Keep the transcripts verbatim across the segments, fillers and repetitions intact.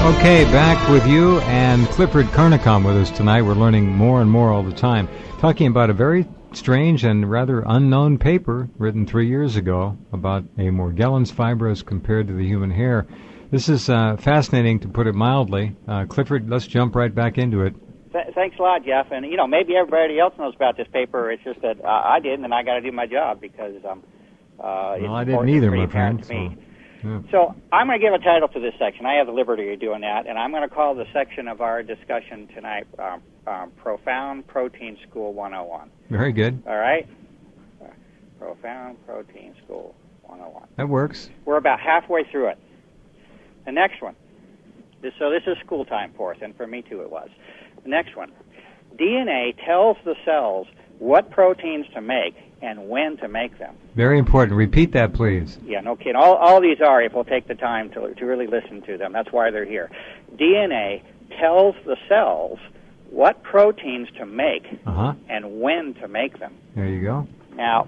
Okay, back with you and Clifford Carnicom with us tonight. We're learning more and more all the time, talking about a very strange and rather unknown paper written three years ago about a Morgellons fiber as compared to the human hair. This is uh, fascinating, to put it mildly. Uh, Clifford, let's jump right back into it. Th- thanks a lot, Jeff. And, you know, maybe everybody else knows about this paper. It's just that uh, I didn't, and I got to do my job because um, uh, it's well, I didn't either, my friend. To me. So. Yeah. So I'm going to give a title to this section. I have the liberty of doing that, and I'm going to call the section of our discussion tonight um, um, Profound Protein School one oh one. Very good. All right? Uh, Profound Protein School one oh one. That works. We're about halfway through it. The next one. This, so this is school time for us, and for me too it was. The next one. D N A tells the cells what proteins to make and when to make them. Very important. Repeat that, please. Yeah, no kidding. All, all these are, if we'll take the time to, to really listen to them. That's why they're here. D N A tells the cells what proteins to make uh-huh. and when to make them. There you go. Now,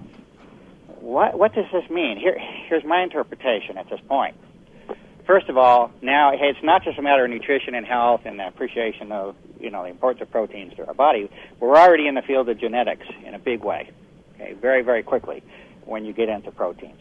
what what does this mean? Here, here's my interpretation at this point. First of all, now hey, it's not just a matter of nutrition and health and the appreciation of, you know, the importance of proteins to our body. We're already in the field of genetics in a big way, okay, very, very quickly when you get into proteins.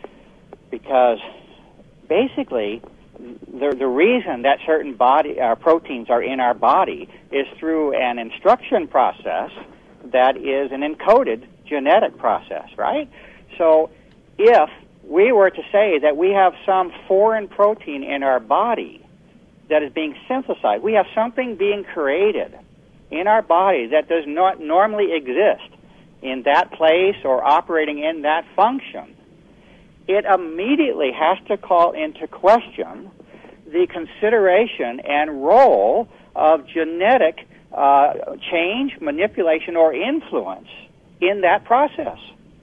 Because basically, the the reason that certain body uh, proteins are in our body is through an instruction process that is an encoded genetic process, right? So if we were to say that we have some foreign protein in our body that is being synthesized, we have something being created in our body that does not normally exist in that place or operating in that function, it immediately has to call into question the consideration and role of genetic uh, change, manipulation, or influence in that process.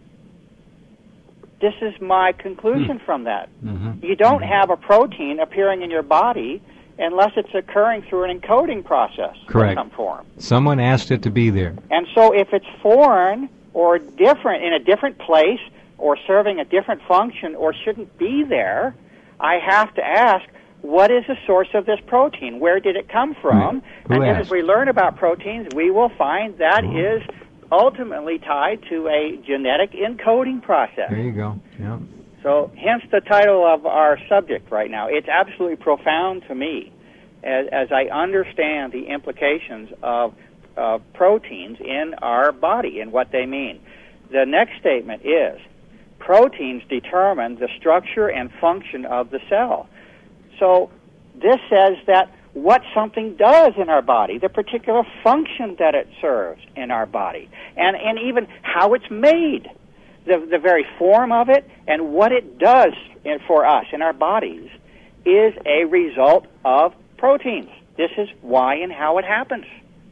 This is my conclusion mm. from that. Mm-hmm. You don't mm-hmm. have a protein appearing in your body unless it's occurring through an encoding process Correct. of some form. Someone asked it to be there. And so if it's foreign or different, in a different place, or serving a different function, or shouldn't be there, I have to ask, what is the source of this protein? Where did it come from? Who and then asked? as we learn about proteins, we will find that oh. is ultimately tied to a genetic encoding process. There you go. Yeah. So hence the title of our subject right now. It's absolutely profound to me as, as I understand the implications of uh, proteins in our body and what they mean. The next statement is, proteins determine the structure and function of the cell. So this says that what something does in our body, the particular function that it serves in our body, and, and even how it's made, the, the very form of it, and what it does in, for us in our bodies is a result of proteins. This is why and how it happens.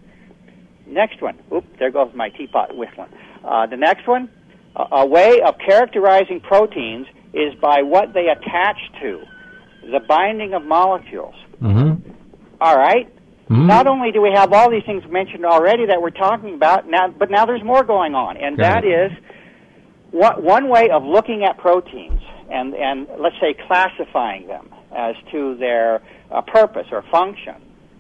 Next one. Oop, there goes my teapot whistling. Uh, the next one, a, a way of characterizing proteins is by what they attach to, the binding of molecules. Mm-hmm. All right? Mm-hmm. Not only do we have all these things mentioned already that we're talking about, now, but now there's more going on, and Got that it. is what, one way of looking at proteins and, and, let's say, classifying them as to their uh, purpose or function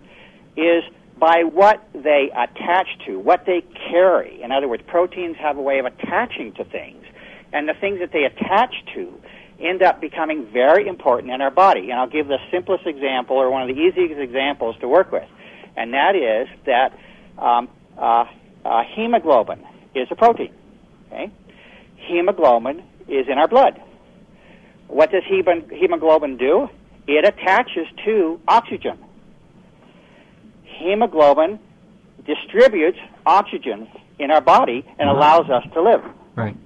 is by what they attach to, what they carry. In other words, proteins have a way of attaching to things, and the things that they attach to end up becoming very important in our body. And I'll give the simplest example, or one of the easiest examples to work with, and that is that um, uh, uh, hemoglobin is a protein. Okay? Hemoglobin is in our blood. What does hemoglobin do? It attaches to oxygen. Hemoglobin distributes oxygen in our body and uh-huh. allows us to live. Right.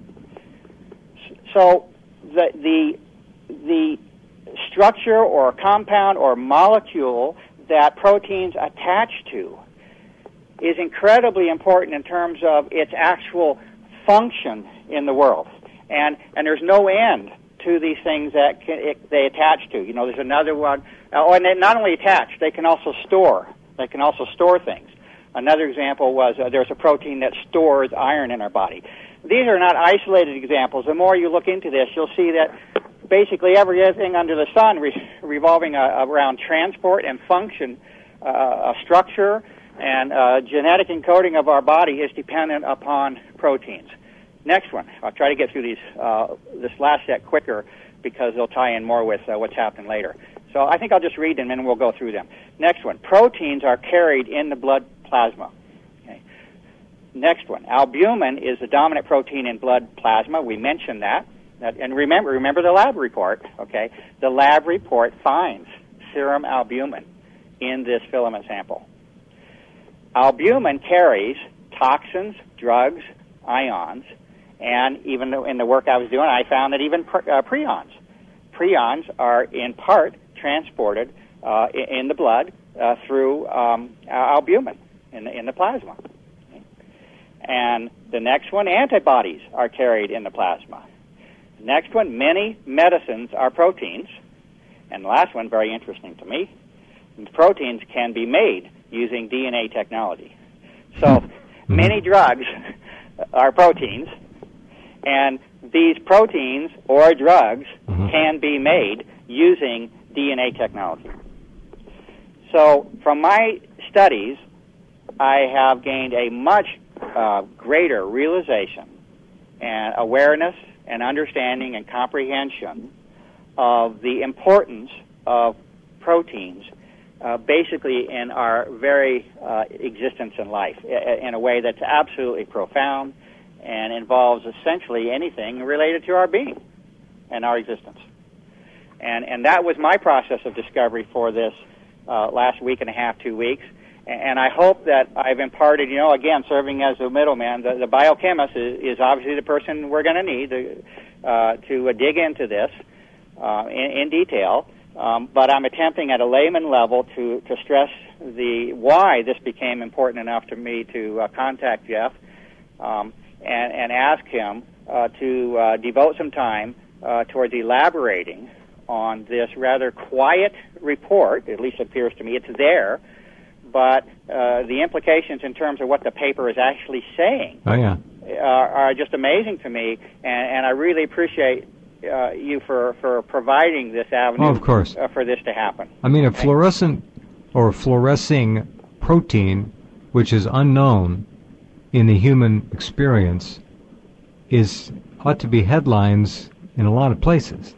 So the the the structure or compound or molecule that proteins attach to is incredibly important in terms of its actual function in the world. And and there's no end to these things that can, it, they attach to. You know, there's another one. Oh, and they not only attach, they can also store. They can also store things. Another example was uh, there's a protein that stores iron in our body. These are not isolated examples. The more you look into this, you'll see that basically everything under the sun re- revolving uh, around transport and function, uh, structure, and uh, genetic encoding of our body is dependent upon proteins. Next one. I'll try to get through these uh, this last set quicker because they'll tie in more with uh, what's happening later. So I think I'll just read them and we'll go through them. Next one. Proteins are carried in the blood plasma. Okay. Next one. Albumin is the dominant protein in blood plasma. We mentioned that. that. And remember, remember the lab report. Okay. The lab report finds serum albumin in this filament sample. Albumin carries toxins, drugs, ions, and even in the work I was doing, I found that even pre- uh, prions. Prions are in part transported uh, in the blood uh, through um, albumin in the, in the plasma. Okay. And the next one, antibodies are carried in the plasma. Next one, many medicines are proteins. And the last one, very interesting to me, proteins can be made using D N A technology. So mm-hmm. many drugs are proteins, and these proteins or drugs mm-hmm. can be made using D N A technology. So from my studies, I have gained a much uh, greater realization and awareness and understanding and comprehension of the importance of proteins uh, basically in our very uh, existence in life in a way that's absolutely profound and involves essentially anything related to our being and our existence. And and that was my process of discovery for this uh, last week and a half, two weeks. And I hope that I've imparted, you know, again, serving as a middleman, the, the biochemist is, is obviously the person we're going to need to, uh, to uh, dig into this uh, in, in detail. Um, but I'm attempting at a layman level to, to stress the why this became important enough to me to uh, contact Jeff um, and, and ask him uh, to uh, devote some time uh, towards elaborating on this rather quiet report. At least it appears to me it's there. But uh, the implications in terms of what the paper is actually saying oh, yeah. are, are just amazing to me, and, and I really appreciate uh, you for, for providing this avenue oh, of course. Uh, for this to happen. I mean, a fluorescent or fluorescing protein, which is unknown in the human experience, is ought to be headlines in a lot of places.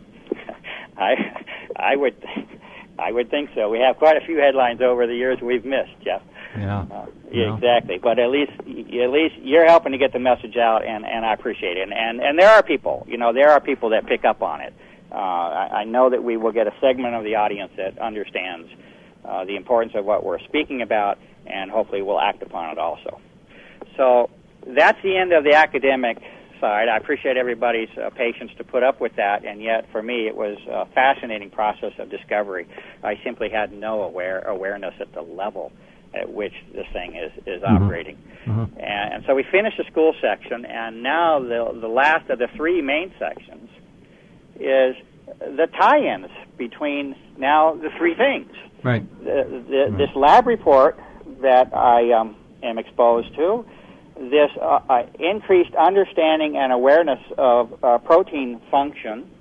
I I would... I would think so. We have quite a few headlines over the years we've missed, Jeff. Yeah. Uh, yeah. Exactly. But at least, at least you're helping to get the message out, and, and I appreciate it. And, and and there are people, you know, there are people that pick up on it. Uh, I, I know that we will get a segment of the audience that understands uh, the importance of what we're speaking about, and hopefully will act upon it also. So that's the end of the academic side. I appreciate everybody's uh, patience to put up with that, and yet for me it was a fascinating process of discovery. I simply had no aware awareness at the level at which this thing is, is mm-hmm. operating. Mm-hmm. And, and so we finished the school section, and now the, the last of the three main sections is the tie-ins between now the three things. Right. The, the, right. This lab report that I um, am exposed to, this uh, uh, increased understanding and awareness of uh, protein function,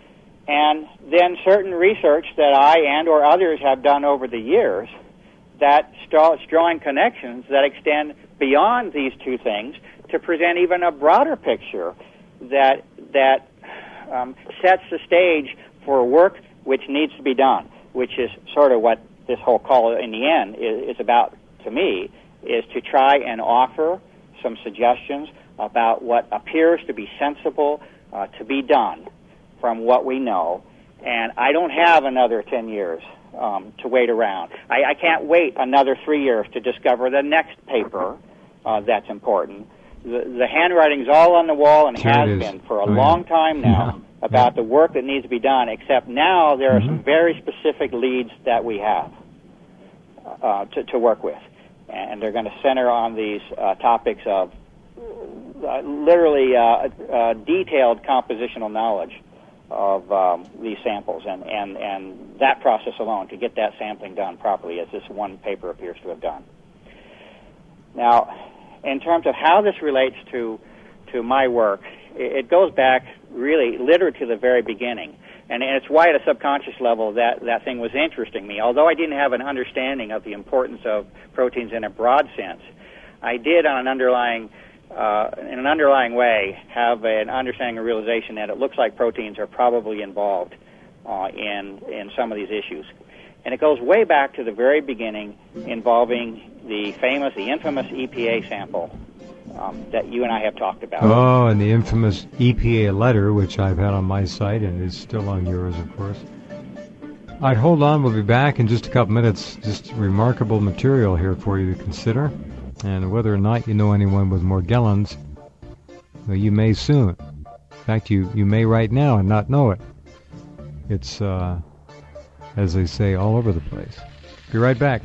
and then certain research that I and or others have done over the years that starts drawing connections that extend beyond these two things to present even a broader picture that that um, sets the stage for work which needs to be done, which is sort of what this whole call in the end is, is about to me, is to try and offer some suggestions about what appears to be sensible uh, to be done from what we know. And I don't have another ten years um, to wait around. I, I can't wait another three years to discover the next paper uh, that's important. The, the handwriting's all on the wall and sure has been for a oh, long yeah. time now yeah. about yeah. the work that needs to be done, except now there are mm-hmm. some very specific leads that we have uh, to, to work with. And they're going to center on these uh, topics of uh, literally uh, uh, detailed compositional knowledge of um, these samples, and, and, and that process alone to get that sampling done properly, as this one paper appears to have done. Now, in terms of how this relates to to my work, it, it goes back really littered to the very beginning. And it's why at a subconscious level that, that thing was interesting me. Although I didn't have an understanding of the importance of proteins in a broad sense, I did on an underlying, uh, in an underlying way have an understanding or realization that it looks like proteins are probably involved uh, in, in some of these issues. And it goes way back to the very beginning involving the famous, the infamous E P A sample um, that you and I have talked about. Oh, and the infamous E P A letter, which I've had on my site and is still on yours, of course. All right, hold on. We'll be back in just a couple minutes. Just remarkable material here for you to consider. And whether or not you know anyone with Morgellons, well, you may soon. In fact, you, you may right now and not know it. It's... uh as they say, all over the place. Be right back.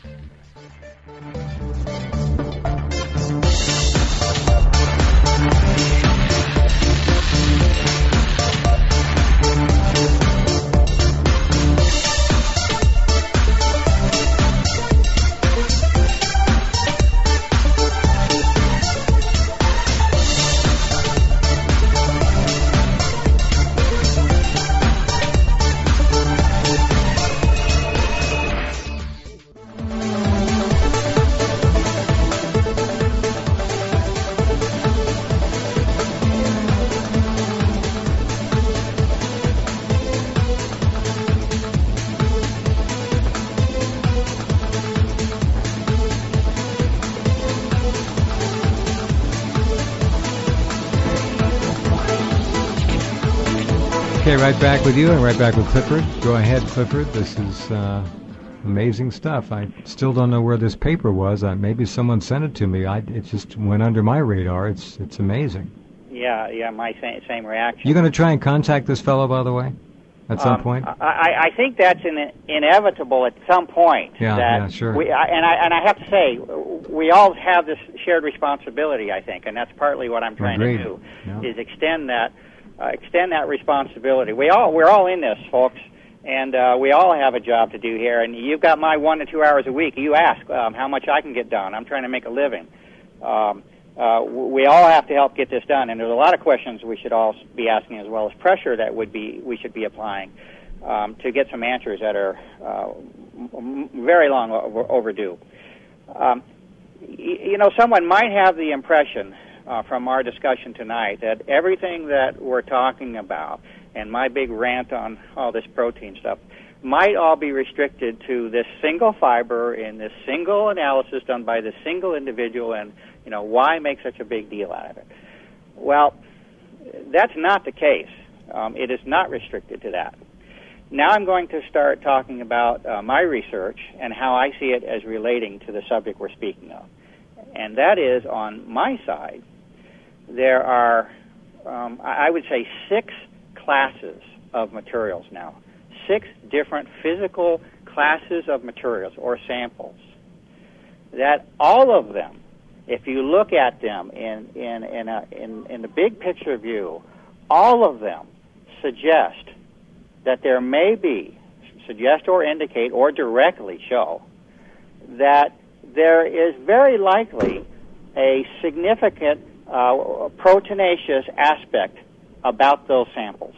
Okay, right back with you and right back with Clifford. Go ahead, Clifford. This is uh, amazing stuff. I still don't know where this paper was. Uh, maybe someone sent it to me. I, it just went under my radar. It's it's amazing. Yeah, yeah, my same, same reaction. You going to try and contact this fellow, by the way, at some um, point? I, I think that's in, inevitable at some point. Yeah, that yeah, sure. We, I, and I and I have to say, we all have this shared responsibility, I think, and that's partly what I'm trying Agreed. to do, Yeah. is extend that. Uh, extend that responsibility. We all we're all in this, folks, and uh, we all have a job to do here. And you've got my one to two hours a week. You ask um, how much I can get done. I'm trying to make a living. Um, uh, we all have to help get this done. And there's a lot of questions we should all be asking, as well as pressure that would be we should be applying um, to get some answers that are uh, m- very long over- overdue. Um, y- you know, someone might have the impression Uh, from our discussion tonight that everything that we're talking about and my big rant on all this protein stuff might all be restricted to this single fiber in this single analysis done by this single individual, and, you know, why make such a big deal out of it? Well, that's not the case. Um, it is not restricted to that. Now I'm going to start talking about uh, my research and how I see it as relating to the subject we're speaking of. And that is, on my side, there are, um, I would say, six classes of materials now, six different physical classes of materials or samples that all of them, if you look at them in, in, in, a, in, in the big picture view, all of them suggest that there may be, suggest or indicate or directly show that there is very likely a significant Uh, proteinaceous aspect about those samples.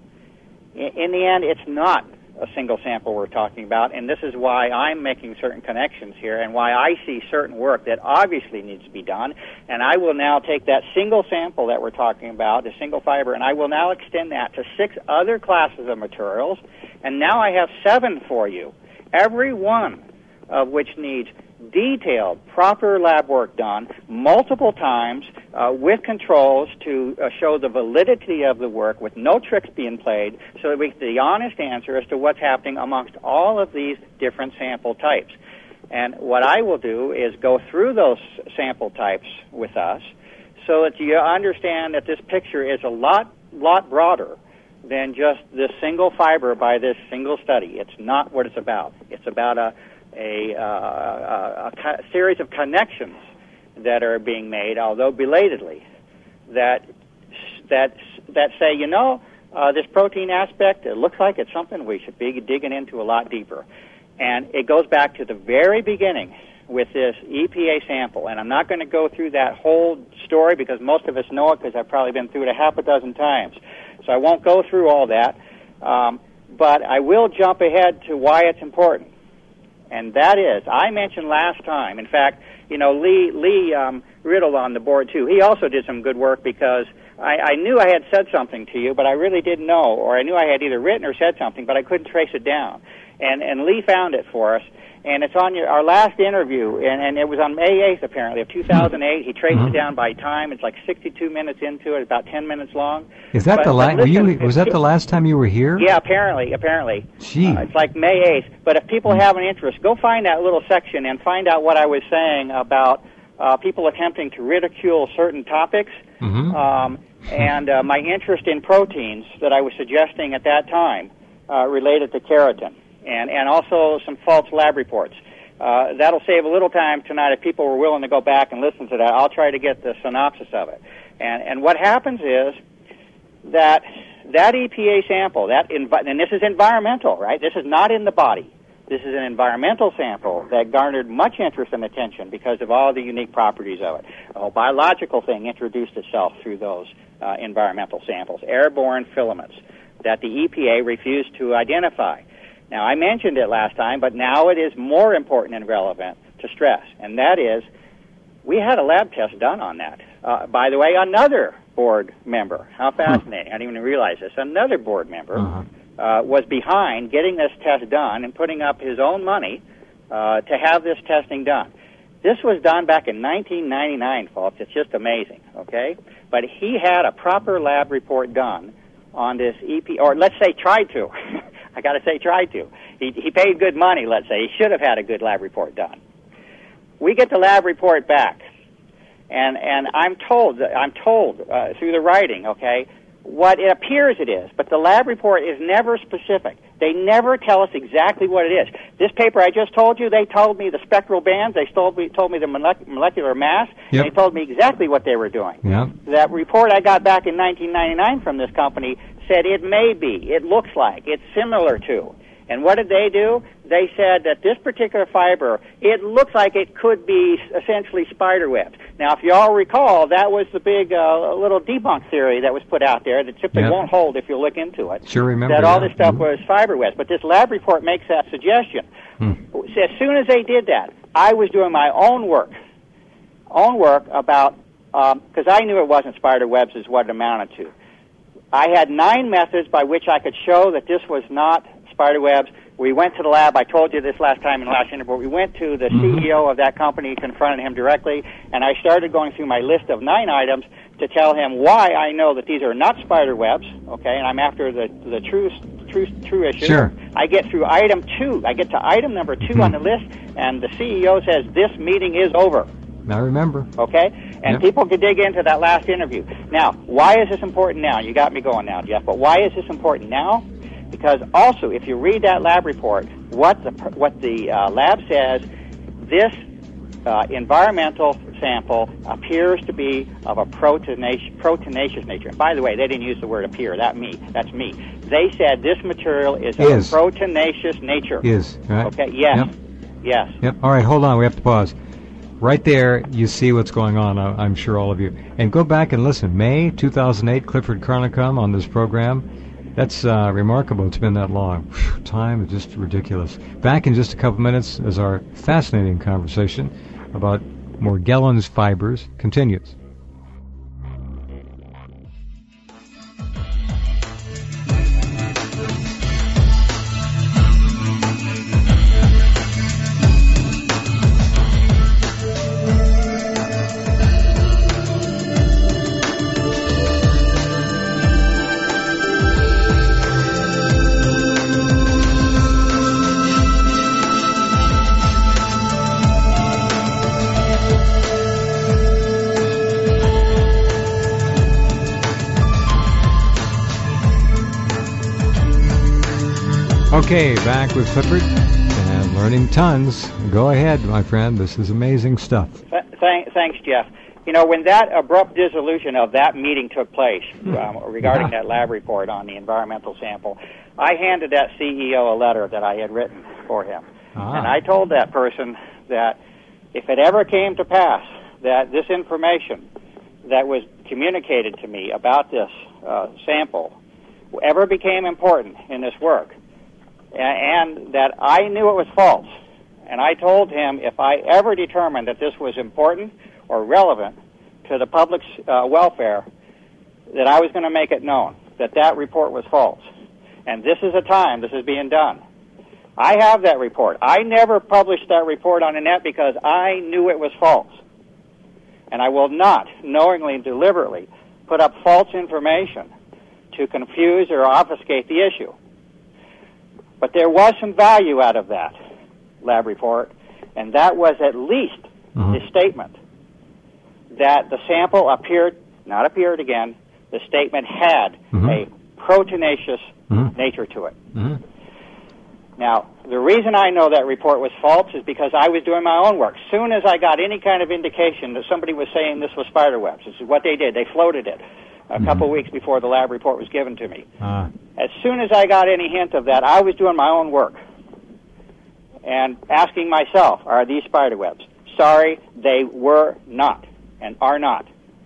In, in the end, it's not a single sample we're talking about, and this is why I'm making certain connections here and why I see certain work that obviously needs to be done, and I will now take that single sample that we're talking about, the single fiber, and I will now extend that to six other classes of materials, and now I have seven for you, every one of which needs detailed, proper lab work done multiple times uh, with controls to uh, show the validity of the work with no tricks being played, so that we get the honest answer as to what's happening amongst all of these different sample types. And what I will do is go through those sample types with us so that you understand that this picture is a lot, lot broader than just this single fiber by this single study. It's not what it's about. It's about a A, uh, a, a series of connections that are being made, although belatedly, that that that say, you know, uh, this protein aspect, it looks like it's something we should be digging into a lot deeper. And it goes back to the very beginning with this E P A sample, and I'm not going to go through that whole story because most of us know it because I've probably been through it a half a dozen times. So I won't go through all that, um, but I will jump ahead to why it's important. And that is, I mentioned last time, in fact, you know, Lee, Lee um, Riddle on the board, too, he also did some good work because I, I knew I had said something to you, but I really didn't know, or I knew I had either written or said something, but I couldn't trace it down. And, and Lee found it for us. And it's on your, our last interview, and, and it was on May eighth, apparently, of two thousand eight. He traced mm-hmm. it down by time. It's like sixty-two minutes into it, about ten minutes long. Is that but, the last? Was that the last time you were here? Yeah, apparently, apparently. Gee. Uh, it's like May eighth. But if people mm-hmm. have an interest, go find that little section and find out what I was saying about uh, people attempting to ridicule certain topics, mm-hmm. um, and uh, my interest in proteins that I was suggesting at that time uh, related to keratin. And, and also some false lab reports. Uh, that'll save a little time tonight if people were willing to go back and listen to that. I'll try to get the synopsis of it. And, and what happens is that that E P A sample, that envi- and this is environmental, right? This is not in the body. This is an environmental sample that garnered much interest and attention because of all the unique properties of it. A whole biological thing introduced itself through those uh, environmental samples, airborne filaments that the E P A refused to identify. Now, I mentioned it last time, but now it is more important and relevant to stress, and that is we had a lab test done on that. Uh, by the way, another board member, how fascinating, I didn't even realize this, another board member uh-huh. uh, was behind getting this test done and putting up his own money uh, to have this testing done. This was done back in nineteen ninety-nine, folks. It's just amazing, okay? But he had a proper lab report done on this E P, or let's say tried to. I got to say tried to. He, he paid good money, let's say. He should have had a good lab report done. We get the lab report back, and and I'm told, I'm told uh, through the writing, okay, what it appears it is, but the lab report is never specific. They never tell us exactly what it is. This paper I just told you, they told me the spectral bands, they told me, told me the molec- molecular mass, yep. and they told me exactly what they were doing. Yep. That report I got back in nineteen ninety-nine from this company said it may be, it looks like, it's similar to. And what did they do? They said that this particular fiber, it looks like it could be essentially spider webs. Now, if you all recall, that was the big uh, little debunk theory that was put out there that simply yep. won't hold if you look into it. Sure remember that. all that. this stuff mm-hmm. was fiber webs. But this lab report makes that suggestion. Hmm. As soon as they did that, I was doing my own work, own work about, because um, I knew it wasn't spider webs is what it amounted to. I had nine methods by which I could show that this was not spider webs. We went to the lab. I told you this last time in the last interview. We went to the mm-hmm. C E O of that company, confronted him directly, and I started going through my list of nine items to tell him why I know that these are not spider webs, okay, and I'm after the, the true, true, true issue. Sure. I get through item two. I get to item number two mm-hmm. on the list, and the C E O says, this meeting is over. I remember. Okay? And yep. people can dig into that last interview. Now, why is this important now? You got me going now, Jeff. But why is this important now? Because also, if you read that lab report, what the what the uh, lab says, this uh, environmental sample appears to be of a proteinaceous, proteinaceous nature. And by the way, they didn't use the word appear. That me. That's me. They said this material is, is. of a proteinaceous nature. Is, right? Okay, yes. Yep. Yes. Yep. All right, hold on. We have to pause. Right there, you see what's going on, I'm sure all of you. And go back and listen. May two thousand eight, Clifford Carnicom on this program. That's uh, remarkable. It's been that long. Whew, time is just ridiculous. Back in just a couple minutes as our fascinating conversation about Morgellons fibers continues. Okay, back with Clifford and learning tons. Go ahead, my friend. This is amazing stuff. Th- th- thanks, Jeff. You know, when that abrupt dissolution of that meeting took place um, regarding yeah. that lab report on the environmental sample, I handed that C E O a letter that I had written for him. Ah. And I told that person that if it ever came to pass that this information that was communicated to me about this uh, sample ever became important in this work, and, and that I knew it was false, and I told him if I ever determined that this was important or relevant to the public's uh, welfare, that I was going to make it known that that report was false. And this is a time this is being done. I have that report. I never published that report on the net because I knew it was false. And I will not knowingly and deliberately put up false information to confuse or obfuscate the issue. But there was some value out of that lab report, and that was at least mm-hmm. the statement that the sample appeared, not appeared again, the statement had mm-hmm. a proteinaceous mm-hmm. nature to it. Mm-hmm. Now, the reason I know that report was false is because I was doing my own work. As soon as I got any kind of indication that somebody was saying this was spider webs, this is what they did. They floated it a mm-hmm. couple of weeks before the lab report was given to me. Uh. As soon as I got any hint of that, I was doing my own work and asking myself, are these spider webs? Sorry, they were not and are not.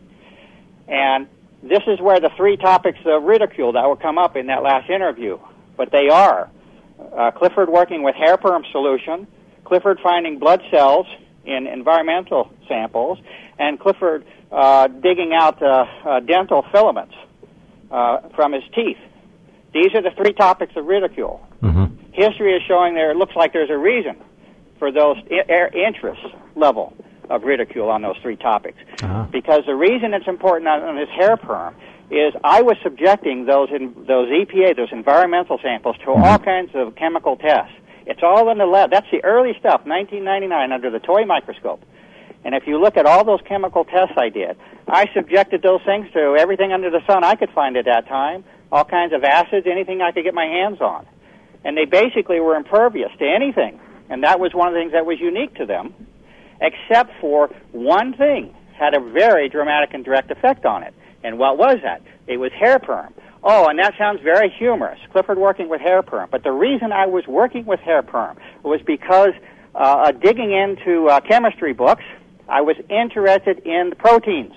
And this is where the three topics of ridicule that will come up in that last interview, but they are uh, Clifford working with hair perm solution, Clifford finding blood cells in environmental samples, and Clifford uh, digging out uh, uh, dental filaments uh, from his teeth. These are the three topics of ridicule. Mm-hmm. History is showing there it looks like there's a reason for those I- interest level of ridicule on those three topics. Uh-huh. Because the reason it's important on, on this hair perm is I was subjecting those in, those E P A, those environmental samples, to mm-hmm. all kinds of chemical tests. It's all in the lab. That's the early stuff, nineteen ninety-nine, under the toy microscope. And if you look at all those chemical tests I did, I subjected those things to everything under the sun I could find at that time, all kinds of acids, anything I could get my hands on. And they basically were impervious to anything. And that was one of the things that was unique to them, except for one thing had a very dramatic and direct effect on it. And what was that? It was hair perm. Oh, and that sounds very humorous, Clifford working with hair perm. But the reason I was working with hair perm was because uh, digging into uh, chemistry books, I was interested in the proteins.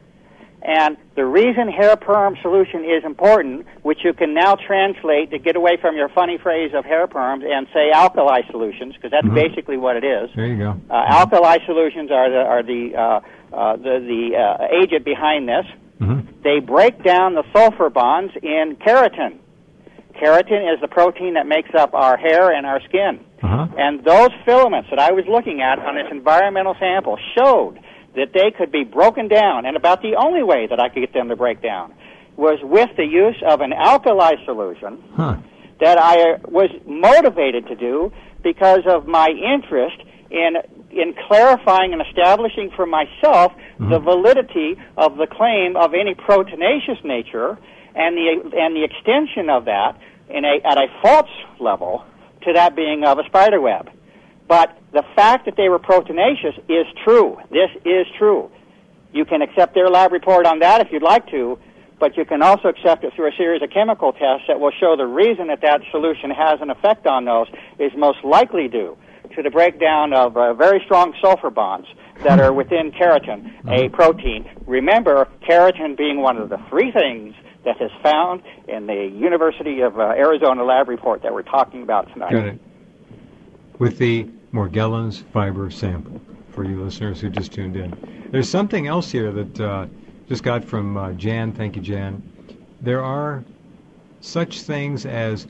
And the reason hair perm solution is important, which you can now translate to get away from your funny phrase of hair perms and say alkali solutions, because that's mm-hmm. basically what it is. There you go. Uh, mm-hmm. Alkali solutions are the are the uh, uh, the, the uh, agent behind this. Mm-hmm. They break down the sulfur bonds in keratin. Keratin is the protein that makes up our hair and our skin. Uh-huh. And those filaments that I was looking at on this environmental sample showed that they could be broken down, and about the only way that I could get them to break down was with the use of an alkali solution huh. that I was motivated to do because of my interest in in clarifying and establishing for myself mm-hmm. the validity of the claim of any proteinaceous nature and the and the extension of that in a at a false level to that being of a spider web. But the fact that they were proteinaceous is true. This is true. You can accept their lab report on that if you'd like to, but you can also accept it through a series of chemical tests that will show the reason that that solution has an effect on those is most likely due to the breakdown of uh, very strong sulfur bonds that are within keratin, a protein. Remember, keratin being one of the three things that is found in the University of uh, Arizona lab report that we're talking about tonight. Got it. With the Morgellons fiber sample, for you listeners who just tuned in. There's something else here that uh, just got from uh, Jan. Thank you, Jan. There are such things as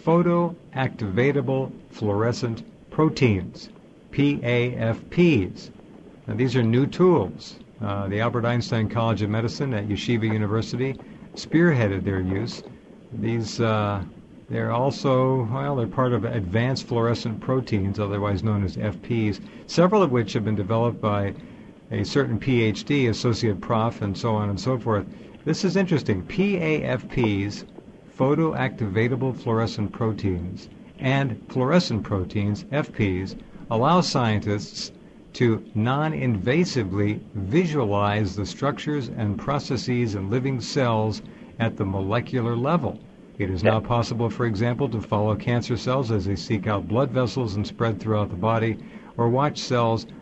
photoactivatable fluorescent proteins, P A F Ps. Now, these are new tools. Uh, the Albert Einstein College of Medicine at Yeshiva University spearheaded their use. These uh, They're also, well, they're part of advanced fluorescent proteins, otherwise known as F Ps, several of which have been developed by a certain P H D, associate prof, and so on and so forth. This is interesting. P A F Ps, photoactivatable fluorescent proteins, and fluorescent proteins, F Ps, allow scientists to non-invasively visualize the structures and processes in living cells at the molecular level. It is now possible, for example, to follow cancer cells as they seek out blood vessels and spread throughout the body, or watch cells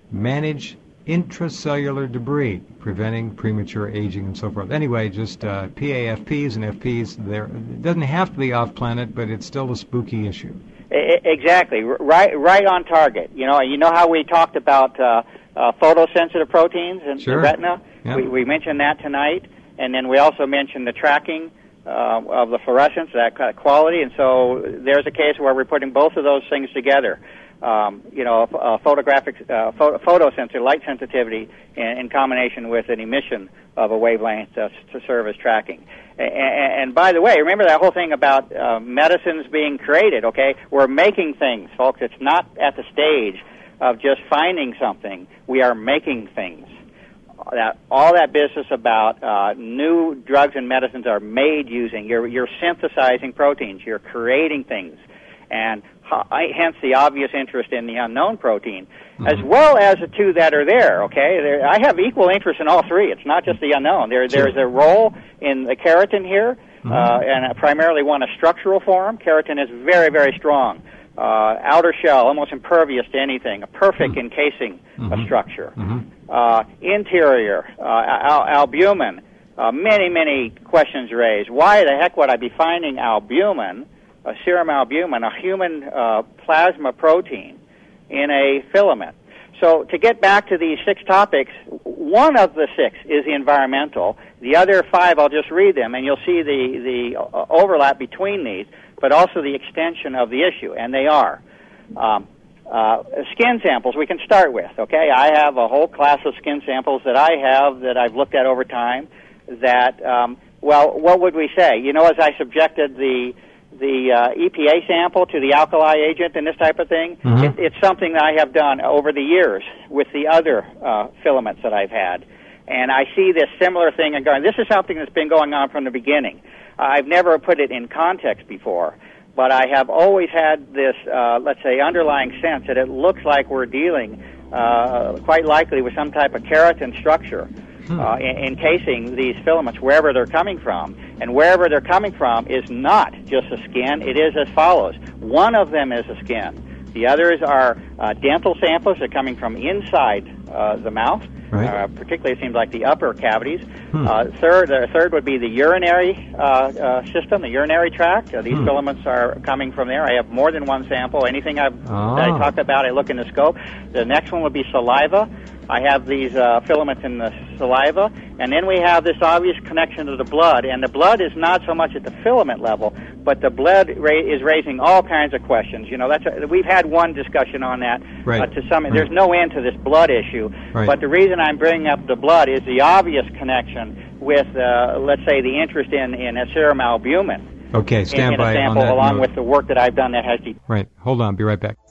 manage intracellular debris, preventing premature aging and so forth. Anyway, just uh, P A F Ps and F Ps. There, it doesn't have to be off planet, but it's still a spooky issue. Exactly, right, right on target. You know, you know how we talked about uh, uh, photosensitive proteins in sure. the retina. Yep. We, we mentioned that tonight, and then we also mentioned the tracking uh, of the fluorescence, that kind of quality. And so there's a case where we're putting both of those things together. Um, you know, uh, photographic uh, photo, photosensitive light sensitivity in, in combination with an emission of a wavelength uh, to serve as tracking. And, and by the way, remember that whole thing about uh, medicines being created, okay? We're making things, folks. It's not at the stage of just finding something. We are making things. That all that business about uh, new drugs and medicines are made using, you're, you're synthesizing proteins. You're creating things. And hence the obvious interest in the unknown protein, mm-hmm. as well as the two that are there, okay? There, I have equal interest in all three. It's not just the unknown. There, sure. There's a role in the keratin here, mm-hmm. uh, and I primarily one, a structural form. Keratin is very, very strong. Uh, outer shell, almost impervious to anything, a perfect mm-hmm. encasing mm-hmm. a structure. Mm-hmm. Uh, interior, uh, al- albumin, uh, many, many questions raised. Why the heck would I be finding albumin, a serum albumin, a human uh, plasma protein, in a filament? So to get back to these six topics, one of the six is the environmental. The other five, I'll just read them, and you'll see the, the uh, overlap between these, but also the extension of the issue, and they are. Um, uh, skin samples we can start with, okay? I have a whole class of skin samples that I have that I've looked at over time that, um, well, what would we say? You know, as I subjected the the uh, E P A sample to the alkali agent and this type of thing, mm-hmm. it, it's something that I have done over the years with the other uh, filaments that I've had. And I see this similar thing and going, this is something that's been going on from the beginning. Uh, I've never put it in context before, but I have always had this, uh, let's say, underlying sense that it looks like we're dealing uh, quite likely with some type of keratin structure. Uh, encasing these filaments wherever they're coming from. And wherever they're coming from is not just the skin. It is as follows. One of them is the skin. The others are uh, dental samples that are coming from inside uh, the mouth. Right. Uh, particularly, it seems like the upper cavities. Hmm. Uh, third, the third would be the urinary uh, uh, system, the urinary tract. Uh, these hmm. filaments are coming from there. I have more than one sample. Anything I've, oh. that I talk about, I look in the scope. The next one would be saliva. I have these uh, filaments in the saliva, and then we have this obvious connection to the blood. And the blood is not so much at the filament level, but the blood ra- is raising all kinds of questions. You know, that's a, we've had one discussion on that. Right. Uh, to some, right. There's no end to this blood issue. Right. But the reason I'm bringing up the blood is the obvious connection with, uh, let's say, the interest in in a serum albumin. Okay, stand in, in by a sample, on that along note. with the work that I've done that has. De- right. Hold on. Be right back.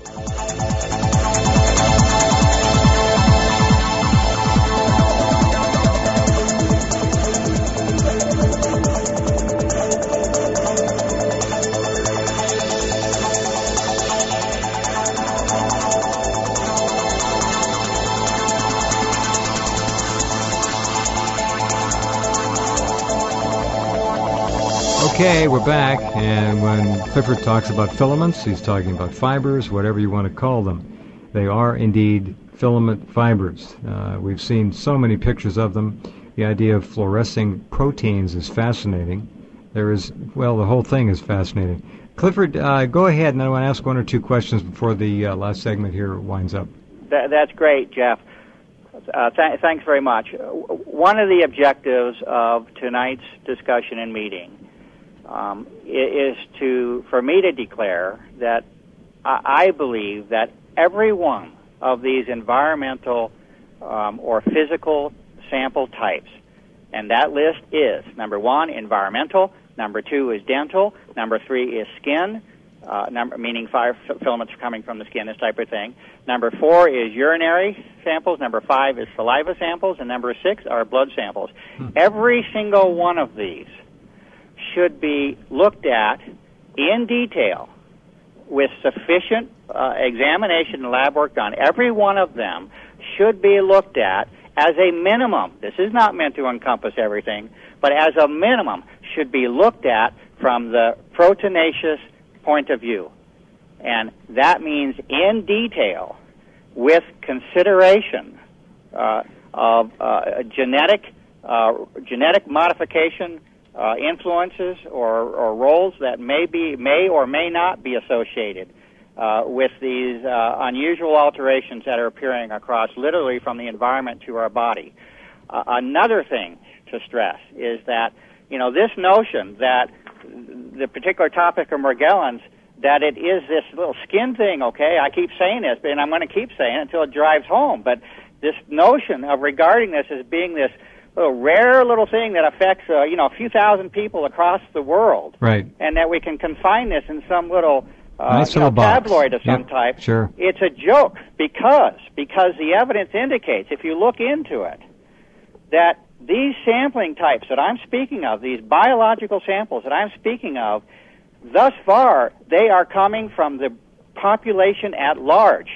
Okay, we're back, and when Clifford talks about filaments, he's talking about fibers, whatever you want to call them. They are indeed filament fibers. Uh, we've seen so many pictures of them. The idea of fluorescing proteins is fascinating. There is, well, the whole thing is fascinating. Clifford, uh, go ahead, and I want to ask one or two questions before the uh, last segment here winds up. That, that's great, Jeff. Uh, th- thanks very much. One of the objectives of tonight's discussion and meeting Um, is to, for me to declare that I, I believe that every one of these environmental um, or physical sample types, and that list is, number one, environmental, number two is dental, number three is skin, uh, number, meaning fire filaments coming from the skin, this type of thing. Number four is urinary samples, number five is saliva samples, and number six are blood samples. Hmm. Every single one of these should be looked at in detail with sufficient uh, examination and lab work done. Every one of them should be looked at as a minimum. This is not meant to encompass everything, but as a minimum should be looked at from the proteinaceous point of view. And that means in detail with consideration uh, of uh, genetic uh, genetic modification uh, influences or, or roles that may be may or may not be associated uh, with these uh, unusual alterations that are appearing across literally from the environment to our body. Uh, another thing to stress is that, you know, this notion that the particular topic of Morgellons, that it is this little skin thing, okay? I keep saying this, and I'm going to keep saying it until it drives home. But this notion of regarding this as being this little rare little thing that affects, uh, you know, a few thousand people across the world, right? And that we can confine this in some little, uh, nice you know, little box. tabloid of some Yep, type. Sure. It's a joke because because the evidence indicates, if you look into it, that these sampling types that I'm speaking of, these biological samples that I'm speaking of, thus far, they are coming from the population at large.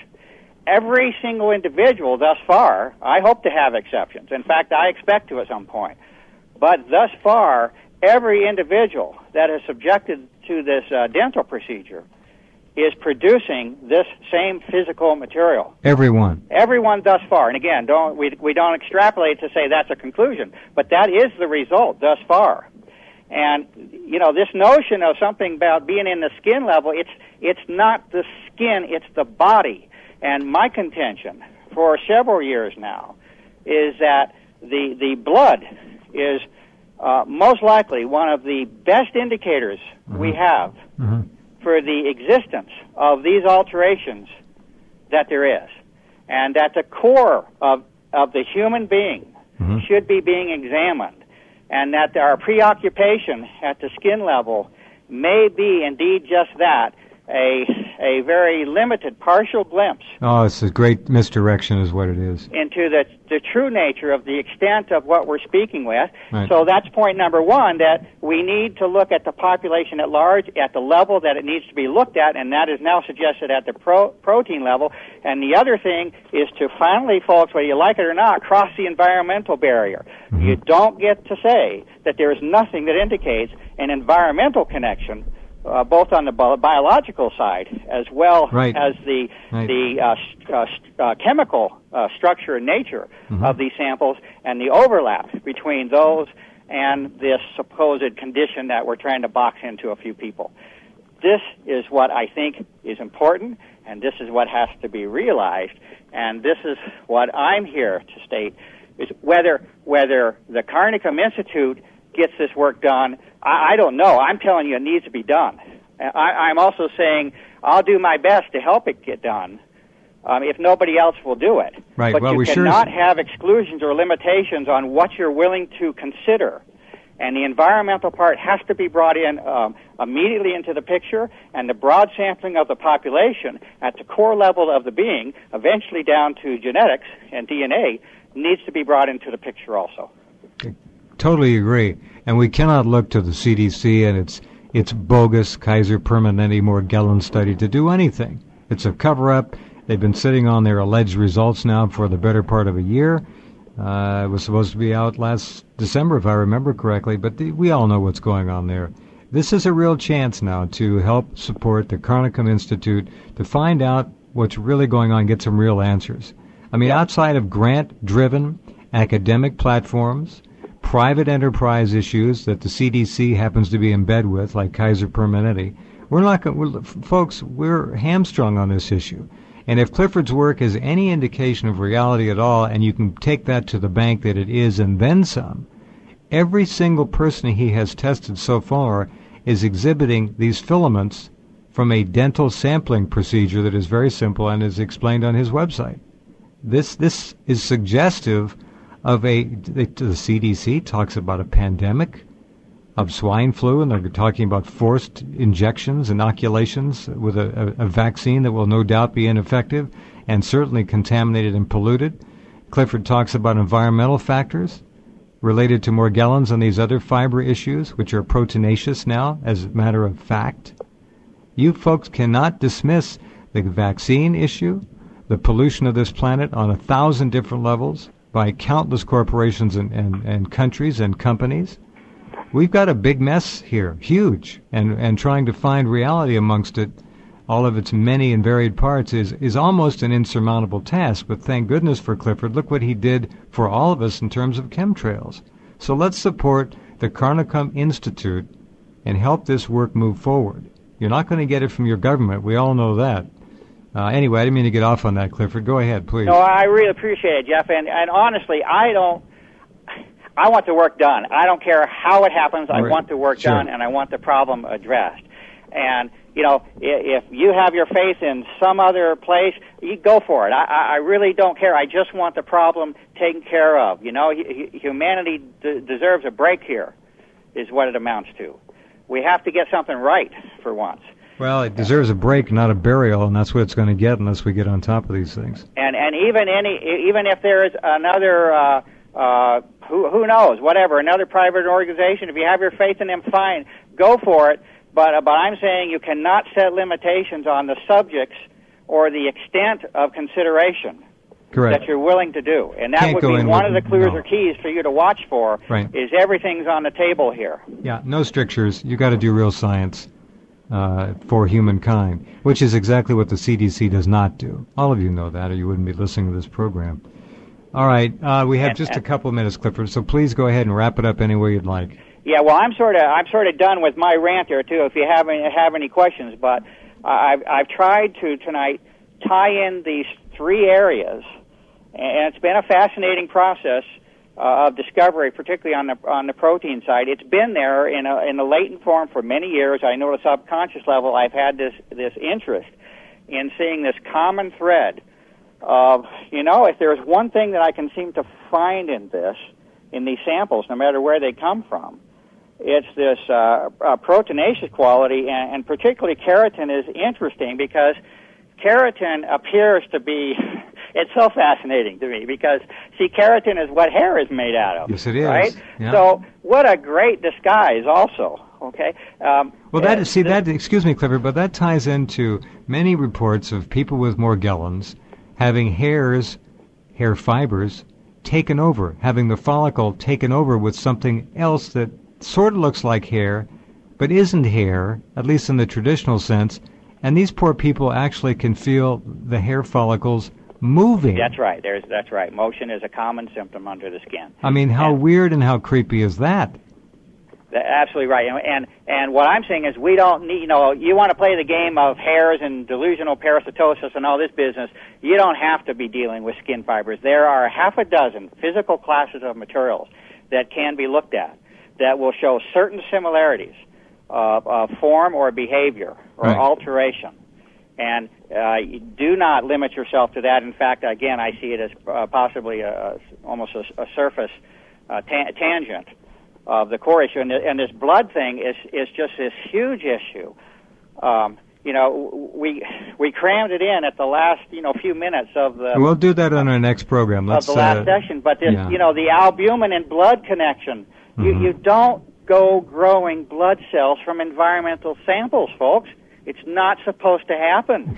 Every single individual thus far, I hope to have exceptions. In fact, I expect to at some point. But thus far, every individual that is subjected to this uh, dental procedure is producing this same physical material. Everyone. Everyone thus far. And again, don't we, we don't extrapolate to say that's a conclusion, but that is the result thus far. And, you know, this notion of something about being in the skin level, it's it's not the skin, it's the body. And my contention for several years now is that the the blood is uh, most likely one of the best indicators mm-hmm. we have mm-hmm. for the existence of these alterations that there is. And that the core of, of the human being mm-hmm. should be being examined. And that our preoccupation at the skin level may be indeed just that, a a very limited, partial glimpse. Oh, it's a great misdirection is what it is. Into the, the true nature of the extent of what we're speaking with. Right. So that's point number one, that we need to look at the population at large at the level that it needs to be looked at, and that is now suggested at the pro- protein level. And the other thing is to finally, folks, whether you like it or not, cross the environmental barrier. Mm-hmm. You don't get to say that there is nothing that indicates an environmental connection, Uh, both on the bi- biological side as well right. as the right. the uh, st- uh, st- uh, chemical uh, structure and nature mm-hmm. of these samples, and the overlap between those and this supposed condition that we're trying to box into a few people. This is what I think is important, and this is what has to be realized, and this is what I'm here to state, is whether whether the Carnicom Institute gets this work done, I, I don't know. I'm telling you it needs to be done. I, I'm also saying I'll do my best to help it get done um, if nobody else will do it. Right. But well, you we cannot sure have exclusions or limitations on what you're willing to consider. And the environmental part has to be brought in um, immediately into the picture, and the broad sampling of the population at the core level of the being, eventually down to genetics and D N A, needs to be brought into the picture also. Totally agree. And we cannot look to the C D C and its its bogus Kaiser Permanente Morgellons study to do anything. It's a cover-up. They've been sitting on their alleged results now for the better part of a year. Uh, it was supposed to be out last December, if I remember correctly, but the, we all know what's going on there. This is a real chance now to help support the Carnicom Institute to find out what's really going on, get some real answers. I mean, yeah. outside of grant-driven academic platforms, private enterprise issues that the C D C happens to be in bed with, like Kaiser Permanente, we're not going. We're, folks, we're hamstrung on this issue. And if Clifford's work is any indication of reality at all, and you can take that to the bank that it is and then some, every single person he has tested so far is exhibiting these filaments from a dental sampling procedure that is very simple and is explained on his website. This this is suggestive of a, the, the C D C talks about a pandemic of swine flu, and they're talking about forced injections, inoculations with a, a, a vaccine that will no doubt be ineffective and certainly contaminated and polluted. Clifford talks about environmental factors related to Morgellons and these other fiber issues, which are proteinaceous now, as a matter of fact. You folks cannot dismiss the vaccine issue, the pollution of this planet on a thousand different levels by countless corporations and, and, and countries and companies. We've got a big mess here, huge, and, and trying to find reality amongst it all of its many and varied parts is, is almost an insurmountable task. But thank goodness for Clifford. Look what he did for all of us in terms of chemtrails. So let's support the Carnicom Institute and help this work move forward. You're not going to get it from your government. We all know that. Uh, anyway, I didn't mean to get off on that, Clifford. Go ahead, please. No, I really appreciate it, Jeff. And, and honestly, I don't... I want the work done. I don't care how it happens. I Right. want the work Sure. done, and I want the problem addressed. And, you know, if you have your faith in some other place, you go for it. I, I really don't care. I just want the problem taken care of. You know, humanity d- deserves a break here, is what it amounts to. We have to get something right for once. Well, it deserves a break, not a burial, and that's what it's going to get unless we get on top of these things. And and even any even if there is another uh, uh, who who knows whatever another private organization, if you have your faith in them, fine, go for it. But uh, but I'm saying you cannot set limitations on the subjects or the extent of consideration. Correct. That you're willing to do, and that Can't would go be in one of with- the clues no. or keys for you to watch for. Right. Is everything's on the table here. Yeah, no strictures. You got to do real science uh, for humankind, which is exactly what the C D C does not do. All of you know that, or you wouldn't be listening to this program. All right, uh, we have And- just a and- couple of minutes, Clifford, so please go ahead and wrap it up any way you'd like. Yeah, well, I'm sort of I'm sort of done with my rant there too. If you have any, have any questions, but I've I've tried to tonight tie in these three areas, and it's been a fascinating process uh, of discovery, particularly on the on the protein side. It's been there in a in a latent form for many years. I know at a subconscious level I've had this this interest in seeing this common thread of, you know, if there's one thing that I can seem to find in this, in these samples, no matter where they come from, it's this uh, uh, proteinaceous quality, and, and particularly keratin is interesting because keratin appears to be, it's so fascinating to me because, see, keratin is what hair is made out of. Yes, it is. Right? Yeah. So what a great disguise also, okay? Um, Well, that uh, see this- that excuse me, Clifford, but that ties into many reports of people with Morgellons having hairs, hair fibers, taken over, having the follicle taken over with something else that sort of looks like hair, but isn't hair, at least in the traditional sense. And these poor people actually can feel the hair follicles moving. That's right. There's that's right. Motion is a common symptom under the skin. I mean, how And- weird and how creepy is that? Th- Absolutely right. And, and and what I'm saying is we don't need, you know, you want to play the game of hairs and delusional parasitosis and all this business, you don't have to be dealing with skin fibers. There are half a dozen physical classes of materials that can be looked at that will show certain similarities of, of form or behavior or Right. alteration. And uh, you do not limit yourself to that. In fact, again, I see it as uh, possibly a, almost a, a surface uh, ta- tangent of the core issue, and, and this blood thing is is just this huge issue. Um, you know, we we crammed it in at the last you know few minutes of the We'll do that on our next program. of Let's the last uh, session. But this, yeah. you know, the albumin and blood connection. You Mhm. you don't go growing blood cells from environmental samples, folks. It's not supposed to happen.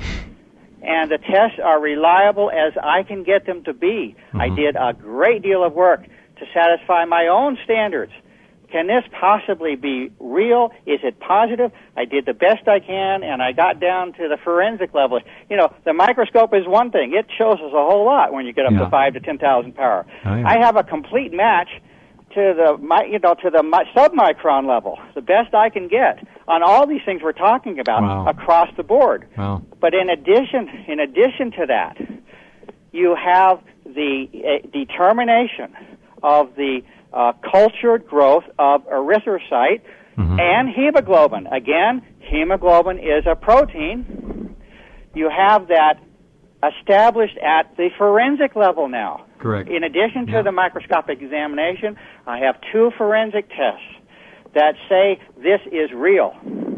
And the tests are reliable as I can get them to be. I Mhm. did a great deal of work to satisfy my own standards. Can this possibly be real? Is it positive? I did the best I can, and I got down to the forensic level. You know, the microscope is one thing. It shows us a whole lot when you get up Yeah. to five to ten thousand power. Oh, yeah. I have a complete match to the mi- you know to the mi- submicron level, the best I can get on all these things we're talking about Wow. across the board. Well, But in addition, in addition to that, you have the uh, determination of the uh, cultured growth of erythrocyte Mhm. and hemoglobin. Again, hemoglobin is a protein. You have that established at the forensic level now. correct. In addition to Yeah. the microscopic examination, I have two forensic tests that say this is real.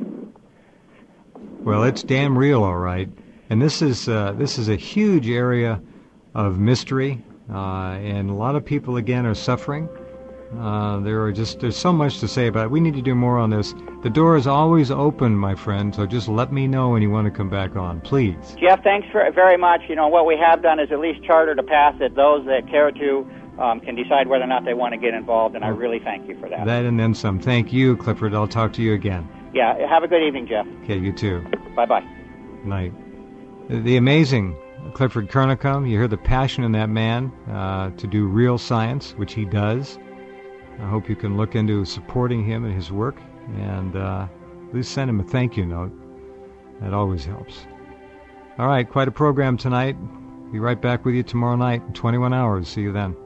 Well, it's damn real, all right. And this is uh, this is a huge area of mystery, uh, and a lot of people again are suffering. Uh, there are just there's so much to say about it. We need to do more on this. The door is always open, my friend. So just let me know when you want to come back on, please. Jeff, thanks for, very much. You know, what we have done is at least chartered a path that those that care to um, can decide whether or not they want to get involved, and I really thank you for that. That and then some. Thank you, Clifford. I'll talk to you again. Yeah, have a good evening, Jeff. Okay, you too. Bye-bye. night. The amazing Clifford Kernacom, you hear the passion in that man uh, to do real science, which he does. I hope you can look into supporting him and his work, and uh, at least send him a thank you note. That always helps. All right, quite a program tonight. Be right back with you tomorrow night in twenty-one hours. See you then.